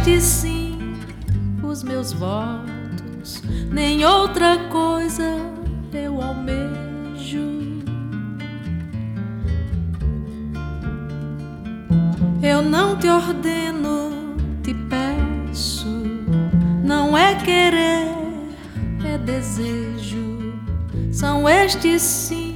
estes sim os meus votos, nem outra coisa eu almejo. Eu não te ordeno, te peço, não é querer, é desejo. São estes sim